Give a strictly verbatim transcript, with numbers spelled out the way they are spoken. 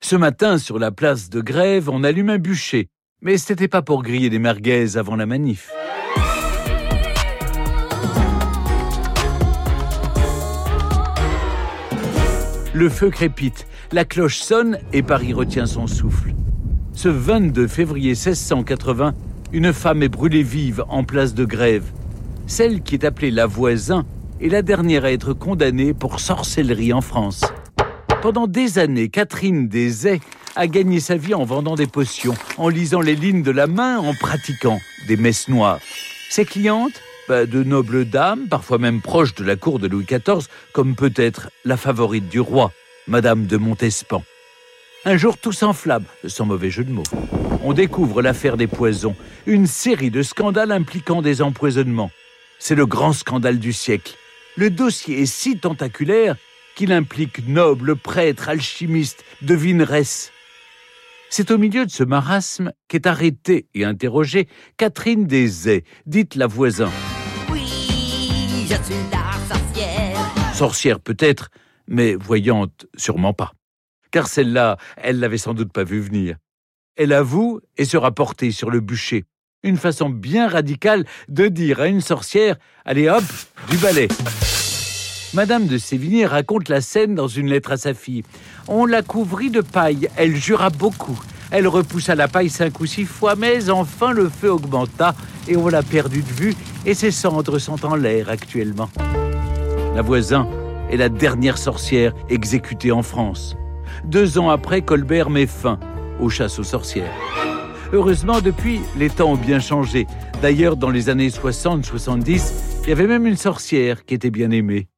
Ce matin, sur la place de Grève, on allume un bûcher. Mais ce n'était pas pour griller des merguez avant la manif. Le feu crépite, la cloche sonne et Paris retient son souffle. Ce vingt-deux février seize cent quatre-vingts, une femme est brûlée vive en place de Grève. Celle qui est appelée la Voisin est la dernière à être condamnée pour sorcellerie en France. Pendant des années, Catherine des Ais a gagné sa vie en vendant des potions, en lisant les lignes de la main, en pratiquant des messes noires. Ses clientes, bah, de nobles dames, parfois même proches de la cour de Louis quatorze, comme peut-être la favorite du roi, Madame de Montespan. Un jour, tout s'enflamme, sans mauvais jeu de mots. On découvre l'affaire des poisons, une série de scandales impliquant des empoisonnements. C'est le grand scandale du siècle. Le dossier est si tentaculaire qu'il implique nobles, prêtres, alchimistes, devineresses. C'est au milieu de ce marasme qu'est arrêtée et interrogée Catherine des Ais, dite la Voisin. Oui, je suis la sorcière. Sorcière peut-être, mais voyante sûrement pas. Car celle-là, elle l'avait sans doute pas vu venir. Elle avoue et sera portée sur le bûcher. Une façon bien radicale de dire à une sorcière « Allez hop, du balai !» Madame de Sévigné raconte la scène dans une lettre à sa fille. On la couvrit de paille, elle jura beaucoup. Elle repoussa la paille cinq ou six fois, mais enfin le feu augmenta et on l'a perdue de vue et ses cendres sont en l'air actuellement. La Voisin est la dernière sorcière exécutée en France. Deux ans après, Colbert met fin aux chasses aux sorcières. Heureusement, depuis, les temps ont bien changé. D'ailleurs, dans les années soixante soixante-dix, il y avait même une sorcière qui était bien aimée.